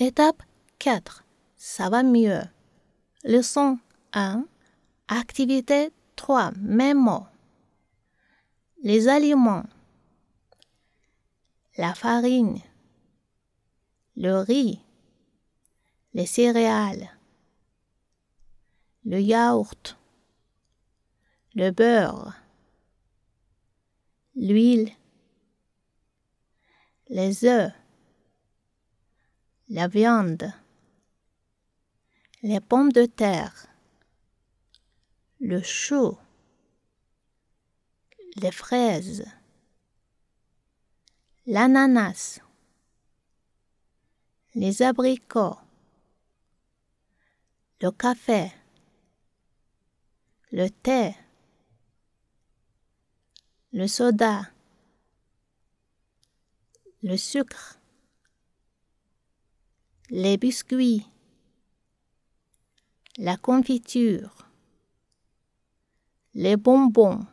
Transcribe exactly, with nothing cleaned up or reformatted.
Étape quatre. Ça va mieux. Leçon un. Activité trois. Même mot. Les aliments. La farine. Le riz. Les céréales. Le yaourt. Le beurre. L'huile. Les œufs. La viande. Les pommes de terre. Le chou. Les fraises. L'ananas. Les abricots. Le café. Le thé. Le soda. Le sucre. Les biscuits. La confiture. Les bonbons.